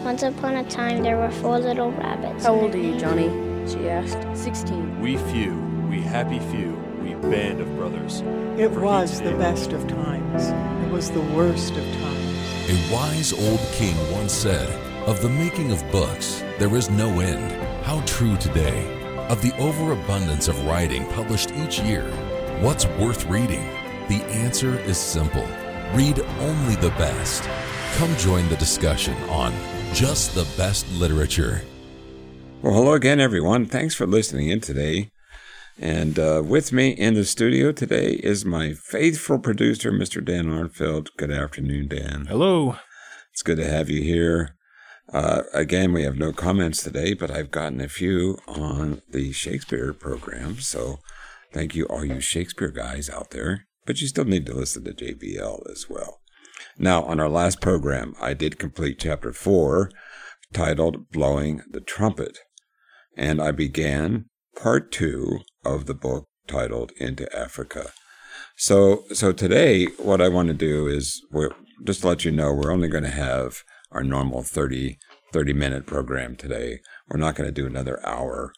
Once upon a time, there were 4 little rabbits. How old are you, Johnny? She asked. 16. We few, we happy few, we band of brothers. It was the best of times. It was the worst of times. A wise old king once said, "Of the making of books, there is no end." How true today. Of the overabundance of writing published each year, what's worth reading? The answer is simple. Read only the best. Come join the discussion on Just the Best Literature. Well, hello again, everyone. Thanks for listening in today. And with me in the studio today is my faithful producer, Mr. Dan Arnfield. Good afternoon, Dan. Hello. It's good to have you here. Again, we have no comments today, but I've gotten a few on the Shakespeare program. So thank you, all you Shakespeare guys out there. But you still need to listen to JBL as well. Now, on our last program, I did complete Chapter 4, titled Blowing the Trumpet. And I began Part 2 of the book titled Into Africa. So today, what I want to do is, just to let you know, we're only going to have our normal 30-minute program today. We're not going to do another hour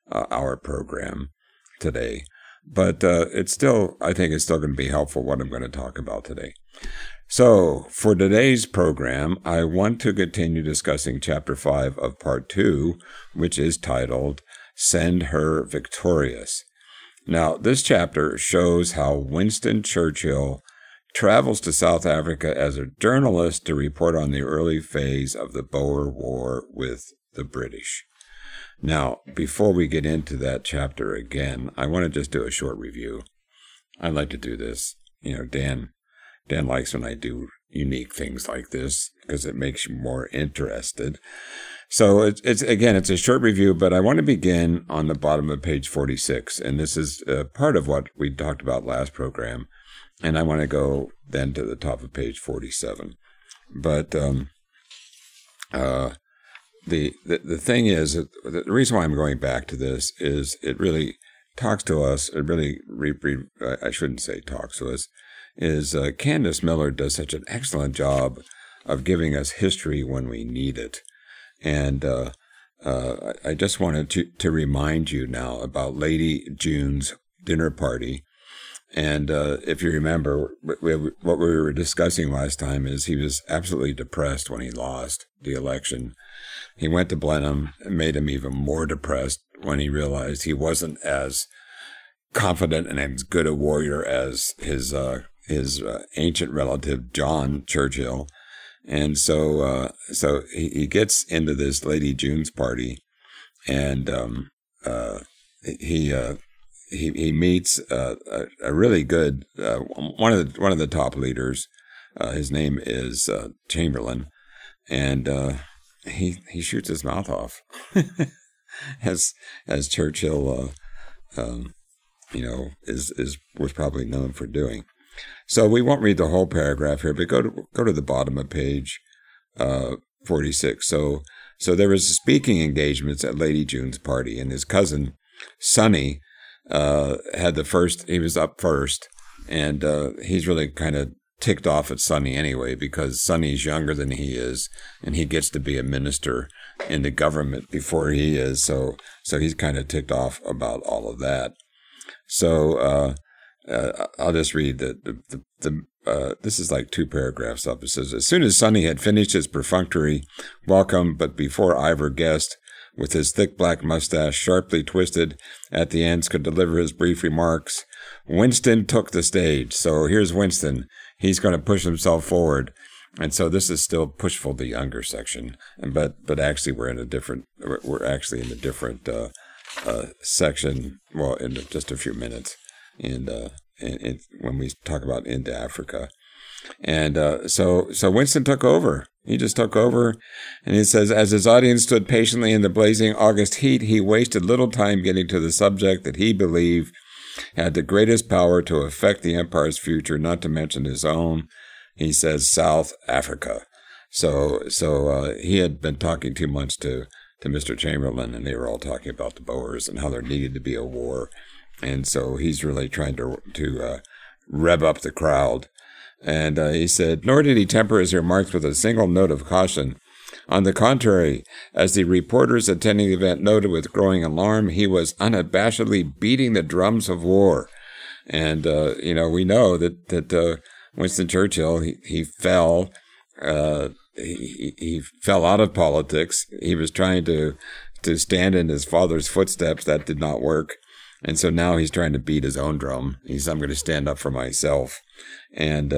program today. But I think it's still going to be helpful what I'm going to talk about today. So for today's program, I want to continue discussing Chapter 5 of Part 2, which is titled Send Her Victorious. Now, this chapter shows how Winston Churchill travels to South Africa as a journalist to report on the early phase of the Boer War with the British. Now, before we get into that chapter again, I want to just do a short review. I like to do this. You know, Dan likes when I do unique things like this because it makes you more interested. So it's a short review, but I want to begin on the bottom of page 46, and this is part of what we talked about last program, and I want to go then to the top of page 47. But the thing is, the reason why I'm going back to this is it really talks to us. It really, I shouldn't say talks to us. Is Candace Miller does such an excellent job of giving us history when we need it. And I just wanted to remind you now about Lady June's dinner party. And if you remember, what we were discussing last time is he was absolutely depressed when he lost the election. He went to Blenheim and made him even more depressed when he realized he wasn't as confident and as good a warrior as his ancient relative, John Churchill. And so he gets into this Lady June's party, and he meets a really good one of the top leaders. His name is Chamberlain, and he shoots his mouth off, as Churchill was probably known for doing. So we won't read the whole paragraph here, but go to the bottom of page 46. So there was speaking engagements at Lady June's party, and his cousin Sonny had the first. He was up first, and he's really kind of ticked off at Sonny anyway because Sonny's younger than he is, and he gets to be a minister in the government before he is. So he's kind of ticked off about all of that. So I'll just read this is like 2 paragraphs up. It says, as soon as Sonny had finished his perfunctory welcome, but before Ivor Guest, with his thick black mustache sharply twisted at the ends, could deliver his brief remarks, Winston took the stage. So here's Winston. He's going to push himself forward. And so this is still Pushful the Younger section. But actually we're actually in a different section, well, in just a few minutes. And when we talk about Into Africa. And so Winston took over. He just took over. And he says, as his audience stood patiently in the blazing August heat, he wasted little time getting to the subject that he believed had the greatest power to affect the empire's future, not to mention his own. He says, South Africa. So he had been talking too much to Mr. Chamberlain, and they were all talking about the Boers and how there needed to be a war. And so he's really trying to rev up the crowd. And he said, nor did he temper his remarks with a single note of caution. On the contrary, as the reporters attending the event noted with growing alarm, he was unabashedly beating the drums of war. And, we know that Winston Churchill, he fell, he fell out of politics. He was trying to stand in his father's footsteps. That did not work. And so now he's trying to beat his own drum. I'm going to stand up for myself. And,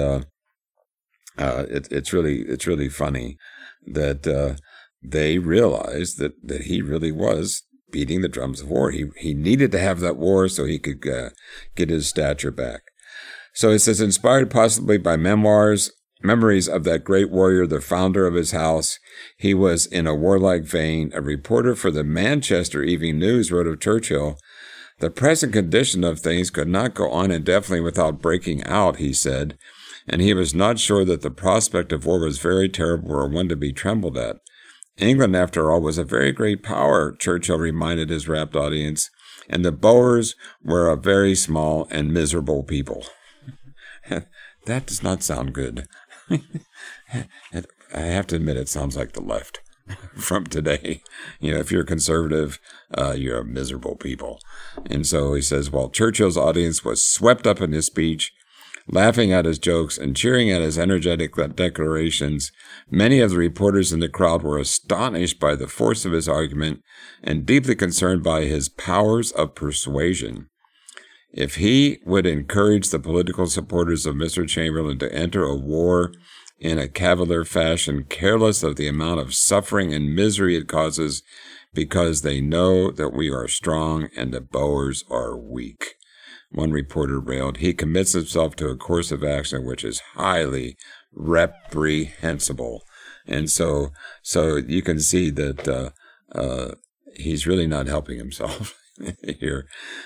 it's really funny that, they realized that he really was beating the drums of war. He needed to have that war so he could, get his stature back. So it says, inspired possibly by memories of that great warrior, the founder of his house, he was in a warlike vein. A reporter for the Manchester Evening News wrote of Churchill, the present condition of things could not go on indefinitely without breaking out, he said, and he was not sure that the prospect of war was very terrible or one to be trembled at. England, after all, was a very great power, Churchill reminded his rapt audience, and the Boers were a very small and miserable people. That does not sound good. I have to admit, it sounds like the left from today. If you're a conservative, you're a miserable people. And so he says, while Churchill's audience was swept up in his speech, laughing at his jokes and cheering at his energetic declarations, many of the reporters in the crowd were astonished by the force of his argument and deeply concerned by his powers of persuasion. If he would encourage the political supporters of Mr. Chamberlain to enter a war in a cavalier fashion, careless of the amount of suffering and misery it causes, because they know that we are strong and the Boers are weak. One reporter railed, he commits himself to a course of action which is highly reprehensible. And so you can see that he's really not helping himself here.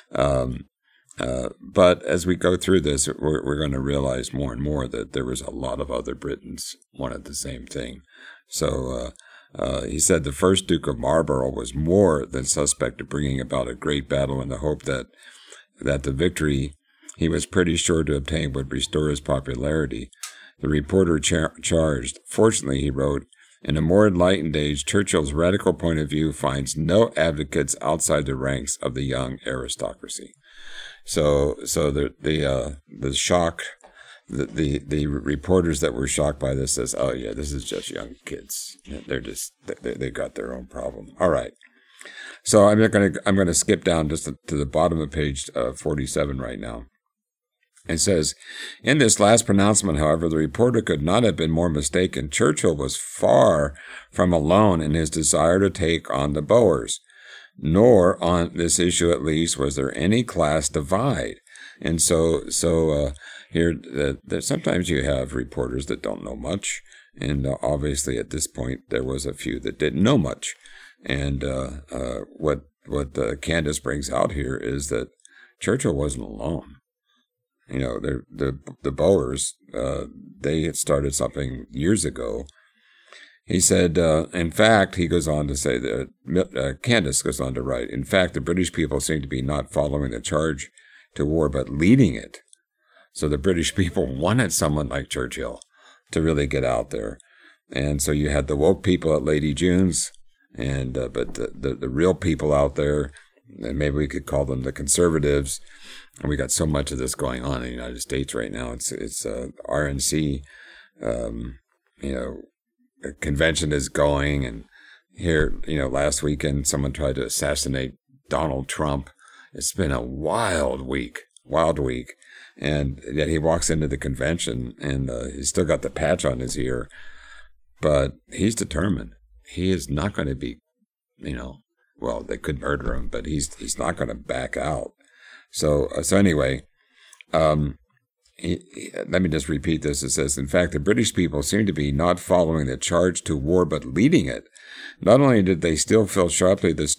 But as we go through this, we're going to realize more and more that there was a lot of other Britons wanted the same thing. So he said the first Duke of Marlborough was more than suspect of bringing about a great battle in the hope that the victory he was pretty sure to obtain would restore his popularity. The reporter charged. Fortunately, he wrote, in a more enlightened age, Churchill's radical point of view finds no advocates outside the ranks of the young aristocracy. So the shock, the reporters that were shocked by this says, oh yeah, this is just young kids. They got their own problem. All right. So I'm going to skip down just to the bottom of page 47 right now. It says, in this last pronouncement, however, the reporter could not have been more mistaken. Churchill was far from alone in his desire to take on the Boers, nor on this issue at least was there any class divide. And so here that sometimes you have reporters that don't know much, and obviously at this point there was a few that didn't know much. And what Candace brings out here is that Churchill wasn't alone. The Boers, they had started something years ago. He said, in fact, he goes on to say that, Candace goes on to write, in fact, the British people seem to be not following the charge to war, but leading it. So the British people wanted someone like Churchill to really get out there. And so you had the woke people at Lady June's, and but the real people out there, and maybe we could call them the conservatives. And we got so much of this going on in the United States right now. It's RNC, convention is going, and here, last weekend someone tried to assassinate Donald Trump. It's been a wild week, and yet he walks into the convention and he's still got the patch on his ear, but he's determined. He is not going to be, well, they could murder him, but he's not going to back out. So anyway, let me just repeat this. It says, in fact, the British people seem to be not following the charge to war, but leading it. Not only did they still feel sharply the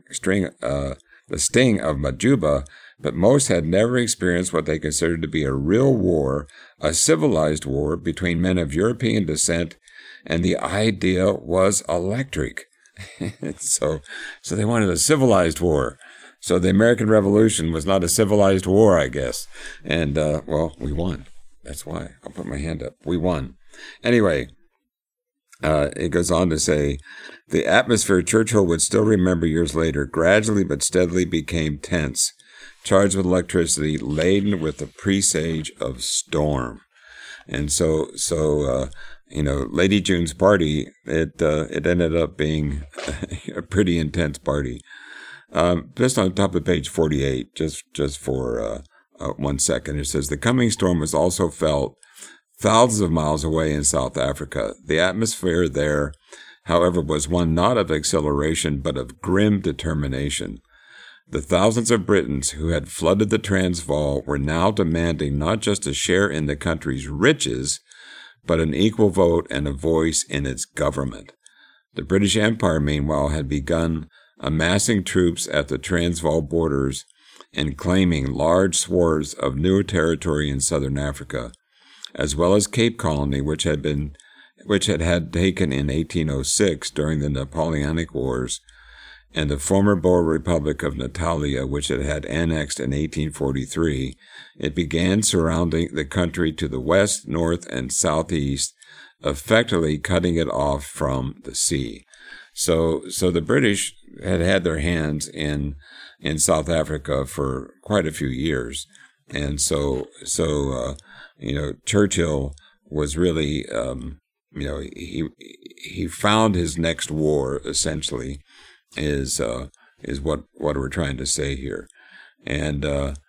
sting of Majuba, but most had never experienced what they considered to be a real war, a civilized war between men of European descent, and the idea was electric. So they wanted a civilized war. So the American Revolution was not a civilized war, I guess. And, we won. That's why. I'll put my hand up. We won. Anyway, It goes on to say, the atmosphere, Churchill would still remember years later, gradually but steadily became tense, charged with electricity, laden with the presage of storm. And so Lady June's party, it ended up being a pretty intense party. Just on top of page 48, just for 1 second, it says, the coming storm was also felt thousands of miles away in South Africa. The atmosphere there, however, was one not of exhilaration, but of grim determination. The thousands of Britons who had flooded the Transvaal were now demanding not just a share in the country's riches, but an equal vote and a voice in its government. The British Empire, meanwhile, had begun amassing troops at the Transvaal borders and claiming large swaths of new territory in southern Africa, as well as Cape Colony, which had taken in 1806 during the Napoleonic Wars, and the former Boer Republic of Natalia, which it had annexed in 1843. It began surrounding the country to the west, north, and southeast, effectively cutting it off from the sea. So the British had their hands in South Africa for quite a few years, and so Churchill was really, he found his next war essentially is what we're trying to say here, and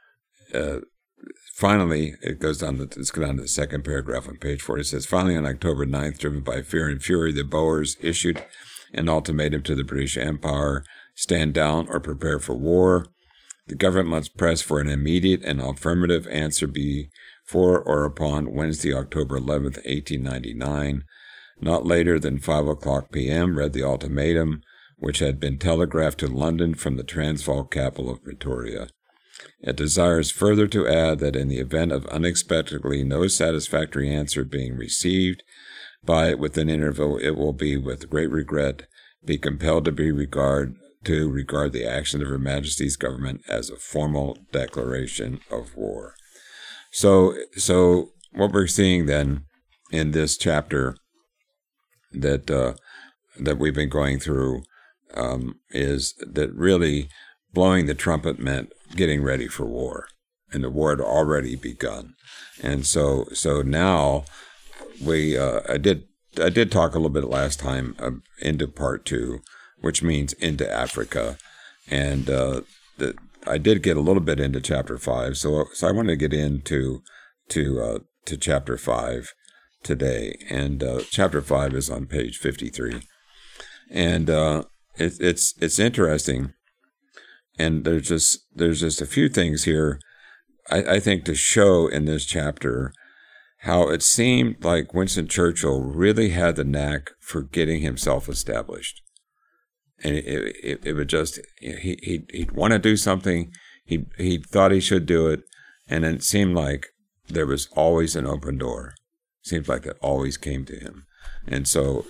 finally let's go down to the second paragraph on page 40. It says, finally on October 9th, driven by fear and fury, the Boers issued an ultimatum to the British Empire: stand down or prepare for war. The government must press for an immediate and affirmative answer before or upon Wednesday, October 11th, 1899. Not later than 5:00 p.m., read the ultimatum, which had been telegraphed to London from the Transvaal capital of Pretoria. It desires further to add that in the event of unexpectedly no satisfactory answer being received by it within interval, it will be with great regret be compelled to regard the action of Her Majesty's government as a formal declaration of war. So what we're seeing then in this chapter that we've been going through is that really blowing the trumpet meant getting ready for war, and the war had already begun. And so now I did talk a little bit last time into part 2, which means into Africa, and I did get a little bit into chapter 5. So I want to get into to chapter 5 today, and chapter 5 is on page 53, and it's interesting, and there's just a few things here I think to show in this chapter how it seemed like Winston Churchill really had the knack for getting himself established. And it would just, he'd want to do something, he thought he should do it, and it seemed like there was always an open door. Seems like that always came to him. And so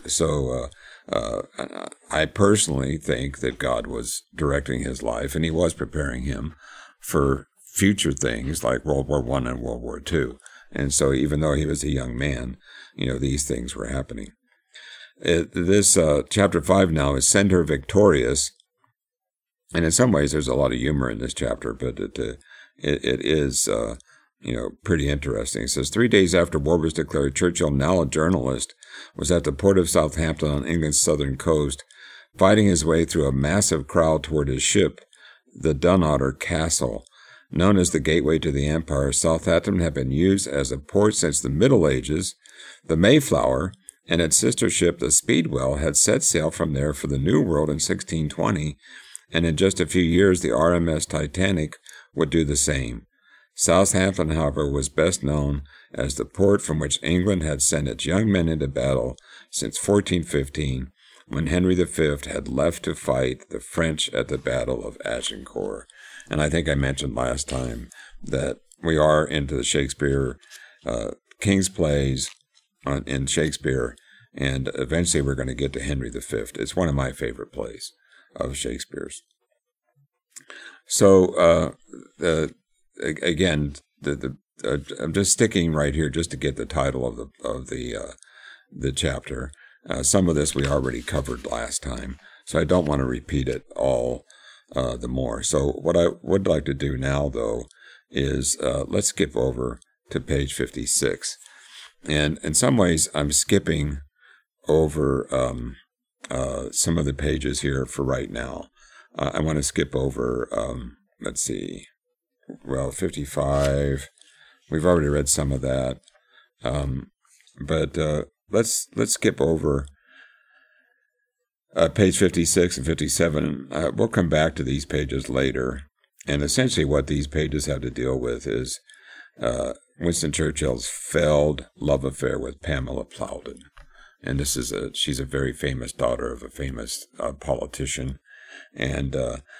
I personally think that God was directing his life, and he was preparing him for future things like World War I and World War II. And so even though he was a young man, these things were happening. This chapter 5 now is Send Her Victorious. And in some ways there's a lot of humor in this chapter, but it is, pretty interesting. It says, 3 days after war was declared, Churchill, now a journalist, was at the port of Southampton on England's southern coast, fighting his way through a massive crowd toward his ship, the Dunnottar Castle. Known as the gateway to the Empire, Southampton had been used as a port since the Middle Ages. The Mayflower and its sister ship, the Speedwell, had set sail from there for the New World in 1620, and in just a few years the RMS Titanic would do the same. Southampton, however, was best known as the port from which England had sent its young men into battle since 1415, when Henry V had left to fight the French at the Battle of Agincourt. And I think I mentioned last time that we are into the Shakespeare, King's plays in Shakespeare, and eventually we're going to get to Henry V. It's one of my favorite plays of Shakespeare's. So, again, I'm just sticking right here just to get the title of the chapter. Some of this we already covered last time, so I don't want to repeat it all the more. So what I would like to do now, though, is let's skip over to page 56. And in some ways, I'm skipping over some of the pages here for right now. I want to skip over, 55. We've already read some of that. But let's skip over page 56 and 57. We'll come back to these pages later. And essentially what these pages have to deal with is Winston Churchill's failed love affair with Pamela Plowden. And she's a very famous daughter of a famous politician. And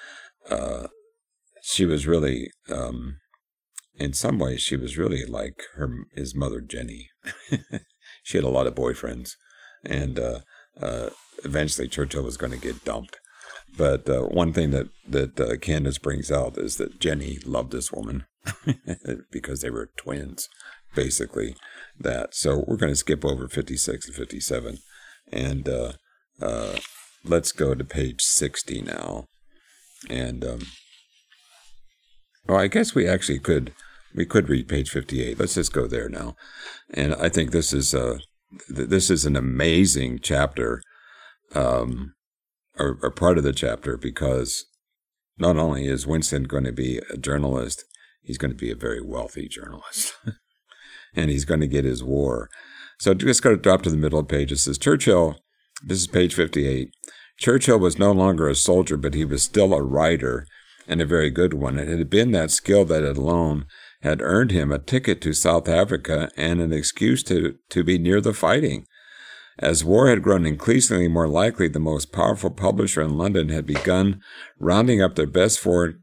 she was really, in some ways, she was really like his mother, Jenny. She had a lot of boyfriends. And eventually Churchill was going to get dumped. But one thing that Candace brings out is that Jenny loved this woman because they were twins, basically. So we're going to skip over 56 and 57, and let's go to page 60 now. And I guess we actually could read page 58. Let's just go there now. And I think this is an amazing chapter. Or part of the chapter, because not only is Winston going to be a journalist, he's going to be a very wealthy journalist. And he's going to get his war. So just got to drop to the middle of the page. It says, Churchill, this is page 58, Churchill was no longer a soldier, but he was still a writer, and a very good one. It had been that skill that alone had earned him a ticket to South Africa and an excuse to be near the fighting. As war had grown increasingly more likely, the most powerful publisher in London had begun rounding up their best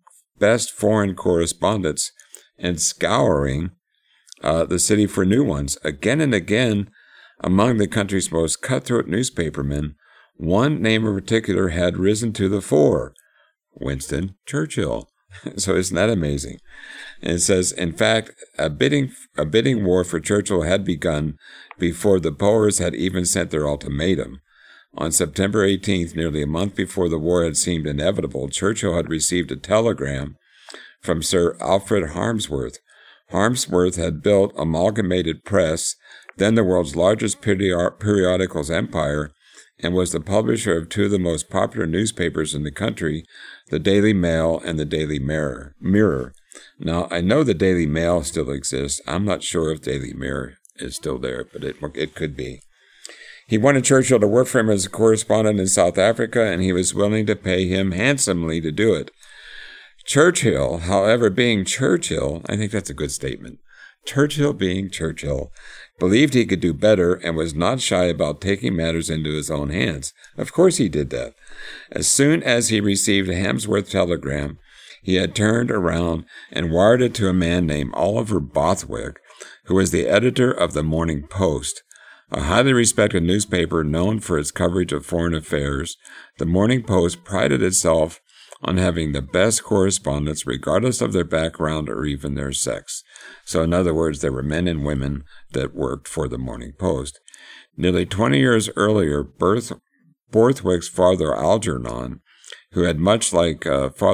foreign correspondents and scouring the city for new ones. Again and again, among the country's most cutthroat newspapermen, one name in particular had risen to the fore: Winston Churchill. So isn't that amazing? And it says, in fact, a bidding war for Churchill had begun before the Boers had even sent their ultimatum. On September 18th, nearly a month before the war had seemed inevitable, Churchill had received a telegram from Sir Alfred Harmsworth. Harmsworth had built Amalgamated Press, then the world's largest periodicals empire, and was the publisher of two of the most popular newspapers in the country, the Daily Mail and the Daily Mirror. Now, I know the Daily Mail still exists. I'm not sure if Daily Mirror is still there, but it could be. He wanted Churchill to work for him as a correspondent in South Africa, and he was willing to pay him handsomely to do it. Churchill, however, being Churchill, I think that's a good statement. Churchill, being Churchill, believed he could do better and was not shy about taking matters into his own hands. Of course he did that. As soon as he received a Harmsworth telegram, he had turned around and wired it to a man named Oliver Bothwick, who was the editor of the Morning Post, a highly respected newspaper known for its coverage of foreign affairs. The Morning Post prided itself on having the best correspondents, regardless of their background or even their sex. So in other words, there were men and women that worked for the Morning Post. Nearly 20 years earlier, Borthwick's father Algernon, who looked much like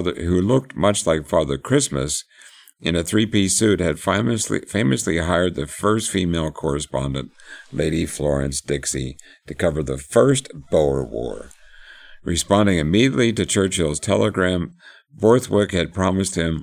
Father Christmas in a three-piece suit, had famously hired the first female correspondent, Lady Florence Dixie, to cover the first Boer War. Responding immediately to Churchill's telegram, Borthwick had promised him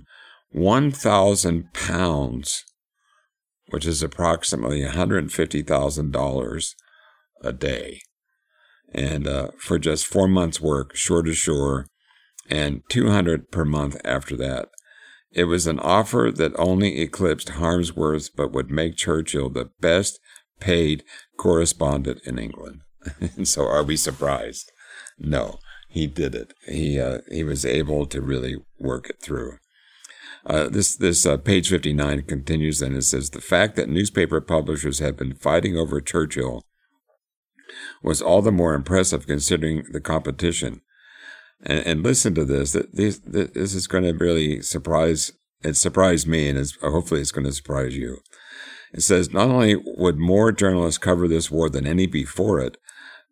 £1,000, which is approximately $150,000 a day, and for just 4 months' work, shore to shore, and $200 per month after that. It was an offer that only eclipsed Harmsworth, but would make Churchill the best paid correspondent in England. And so, are we surprised? No, he did it. He was able to really work it through. This page 59 continues, and it says, the fact that newspaper publishers had been fighting over Churchill was all the more impressive considering the competition. And listen to this. This is going to really surprise. It surprised me, and hopefully it's going to surprise you. It says, not only would more journalists cover this war than any before it,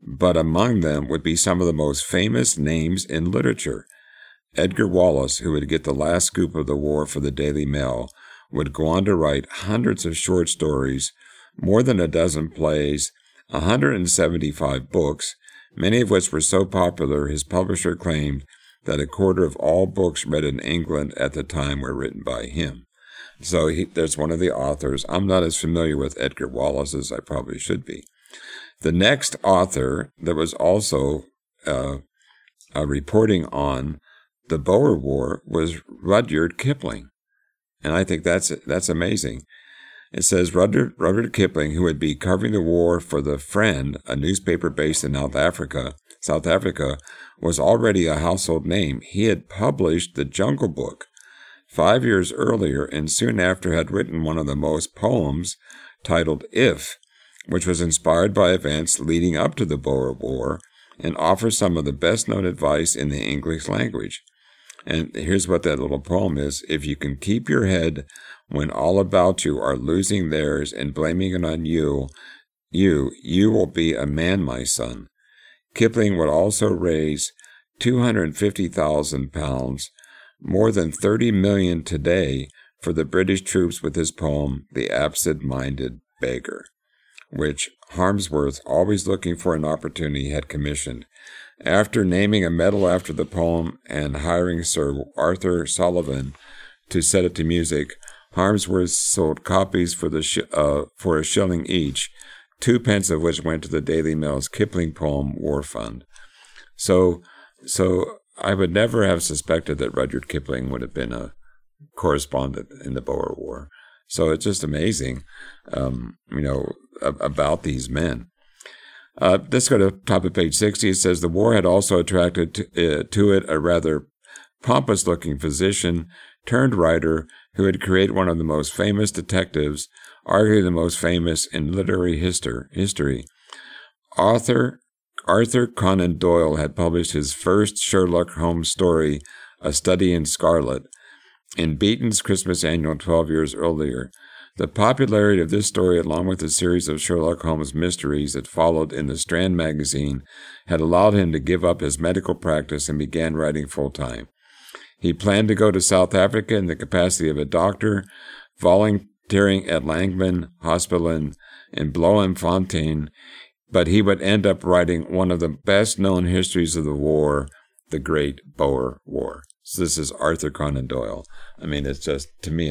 but among them would be some of the most famous names in literature. Edgar Wallace, who would get the last scoop of the war for the Daily Mail, would go on to write hundreds of short stories, more than a dozen plays, 175 books, many of which were so popular his publisher claimed that a quarter of all books read in England at the time were written by him. So there's one of the authors. I'm not as familiar with Edgar Wallace as I probably should be. The next author that was also reporting on the Boer War was Rudyard Kipling. And I think that's amazing. It says Rudyard Kipling, who would be covering the war for The Friend, a newspaper based in South Africa, was already a household name. He had published The Jungle Book 5 years earlier, and soon after had written one of the most poems titled If, which was inspired by events leading up to the Boer War and offers some of the best-known advice in the English language. And here's what that little poem is. If you can keep your head when all about you are losing theirs and blaming it on you will be a man, my son. Kipling would also raise £250,000, more than 30 million today, for the British troops with his poem, The Absent-Minded Beggar, which Harmsworth, always looking for an opportunity, had commissioned. After naming a medal after the poem and hiring Sir Arthur Sullivan to set it to music, Harmsworth sold copies for a shilling each, 2 pence of which went to the Daily Mail's Kipling poem War Fund. So I would never have suspected that Rudyard Kipling would have been a correspondent in the Boer War. So it's just amazing, about these men. Let's go to top of page 60. It says the war had also attracted to it a rather pompous-looking physician turned writer who had created one of the most famous detectives, arguably the most famous in literary history. Arthur Conan Doyle had published his first Sherlock Holmes story, A Study in Scarlet, in Beaton's Christmas Annual 12 years earlier. The popularity of this story, along with a series of Sherlock Holmes mysteries that followed in the Strand magazine, had allowed him to give up his medical practice and began writing full-time. He planned to go to South Africa in the capacity of a doctor, volunteering at Langman Hospital in Bloemfontein, but he would end up writing one of the best-known histories of the war, the Great Boer War. So this is Arthur Conan Doyle. I mean, it's just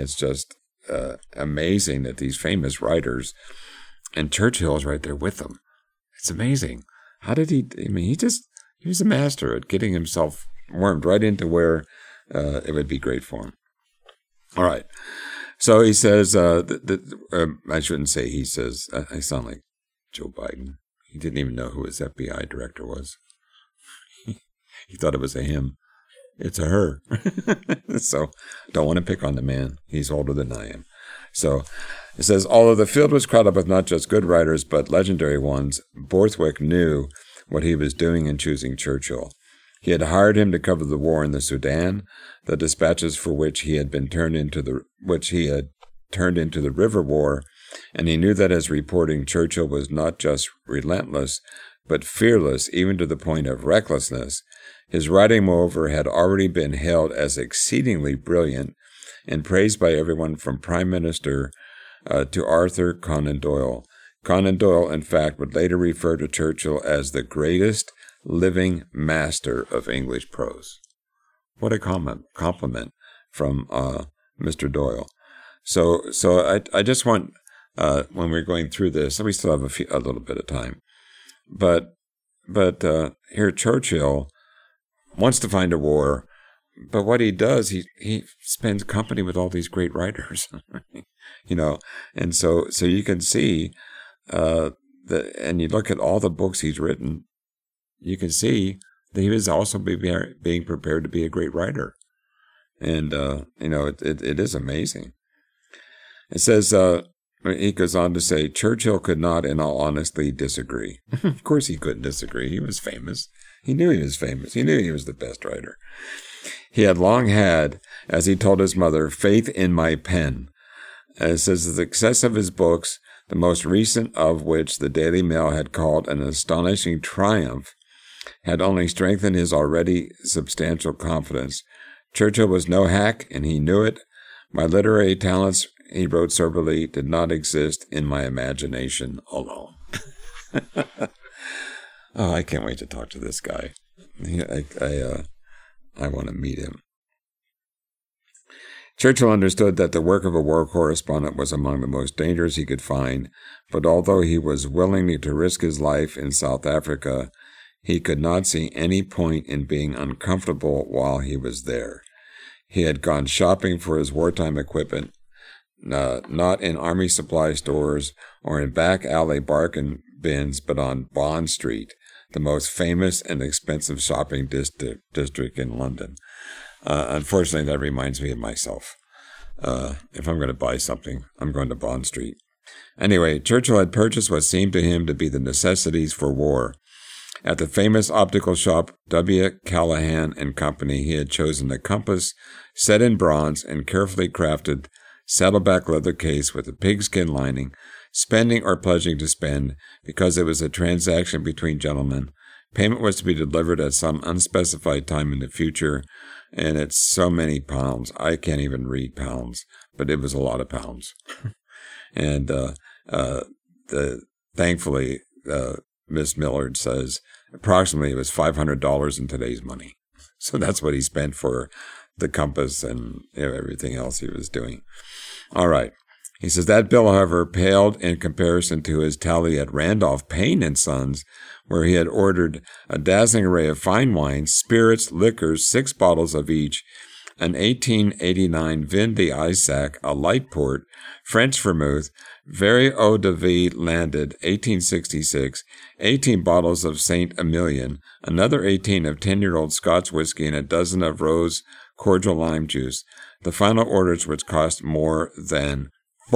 amazing that these famous writers, and Churchill's right there with them. It's amazing. How did he? I mean, he was a master at getting himself wormed right into where it would be great for him. All right. So he says, I shouldn't say he says, I sound like Joe Biden. He didn't even know who his FBI director was. He thought it was a him. It's a her. So don't want to pick on the man. He's older than I am. So it says, although the field was crowded with not just good writers, but legendary ones, Borthwick knew what he was doing in choosing Churchill. He had hired him to cover the war in the Sudan, the dispatches for which he had turned into the River War, and he knew that his reporting Churchill was not just relentless, but fearless, even to the point of recklessness. His writing, moreover, had already been hailed as exceedingly brilliant and praised by everyone from Prime Minister to Arthur Conan Doyle. Conan Doyle, in fact, would later refer to Churchill as the greatest living master of English prose. What a compliment from Mr. Doyle. So I just want, when we're going through this, we still have a little bit of time, but here Churchill wants to find a war, but what he does, he spends company with all these great writers, and so you can see and you look at all the books he's written, you can see that he was also being prepared to be a great writer, and it is amazing. It says, he goes on to say, Churchill could not, in all honesty, disagree. Of course he couldn't disagree. He was famous. He knew he was famous. He knew he was the best writer. He had long had, as he told his mother, faith in my pen. It says the success of his books, the most recent of which the Daily Mail had called an astonishing triumph, had only strengthened his already substantial confidence. Churchill was no hack, and he knew it. My literary talents, he wrote soberly, did not exist in my imagination alone. Oh, I can't wait to talk to this guy. I want to meet him. Churchill understood that the work of a war correspondent was among the most dangerous he could find, but although he was willing to risk his life in South Africa, he could not see any point in being uncomfortable while he was there. He had gone shopping for his wartime equipment, not in army supply stores or in back alley bargain bins, but on Bond Street, the most famous and expensive shopping district in London. Unfortunately, that reminds me of myself. If I'm going to buy something, I'm going to Bond Street. Anyway, Churchill had purchased what seemed to him to be the necessities for war. At the famous optical shop W. Callahan and Company, he had chosen a compass set in bronze and carefully crafted saddleback leather case with a pigskin lining, spending or pledging to spend, because it was a transaction between gentlemen. Payment was to be delivered at some unspecified time in the future, and it's so many pounds. I can't even read pounds, but it was a lot of pounds. And thankfully, Miss Millard says approximately it was $500 in today's money. So that's what he spent for the compass and everything else he was doing. All right. He says that bill, however, paled in comparison to his tally at Randolph, Payne & Sons, where he had ordered a dazzling array of fine wines, spirits, liquors, 6 bottles of each, an 1889 Vin d'Isaac, a light port, French vermouth, very eau de vie landed, 1866, 18 bottles of St. Emilion, another 18 of 10-year-old Scotch whiskey, and a dozen of rose cordial lime juice. The final orders, which cost more than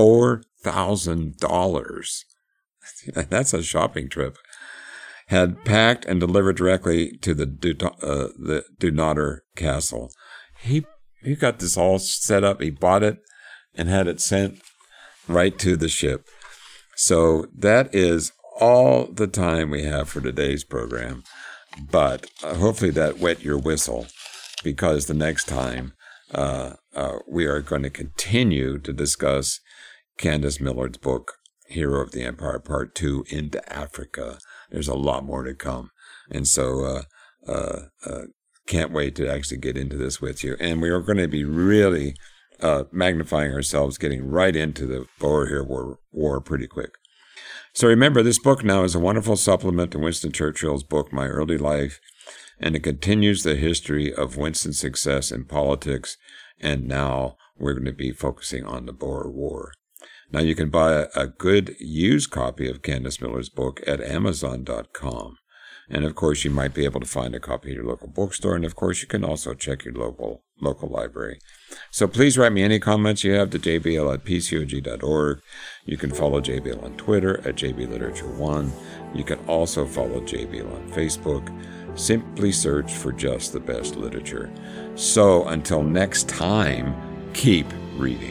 $4,000. That's a shopping trip. Had packed and delivered directly to the Dunater Castle. He got this all set up. He bought it and had it sent right to the ship. So that is all the time we have for today's program. But hopefully that wet your whistle, because the next time we are going to continue to discuss Candace Millard's book, Hero of the Empire, Part 2, Into Africa. There's a lot more to come. And so can't wait to actually get into this with you. And we are going to be really magnifying ourselves, getting right into the Boer War pretty quick. So remember, this book now is a wonderful supplement to Winston Churchill's book, My Early Life, and it continues the history of Winston's success in politics, and now we're going to be focusing on the Boer War. Now, you can buy a good used copy of Candace Millard's book at Amazon.com. And, of course, you might be able to find a copy at your local bookstore. And, of course, you can also check your local library. So please write me any comments you have to jbl@pcog.org. You can follow JBL on Twitter at JBLiterature1. You can also follow JBL on Facebook. Simply search for Just the Best Literature. So until next time, keep reading.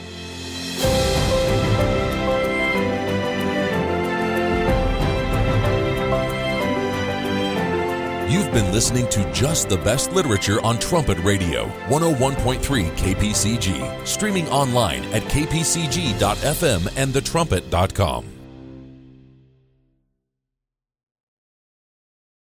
You've been listening to Just the Best Literature on Trumpet Radio, 101.3 KPCG, streaming online at kpcg.fm and thetrumpet.com.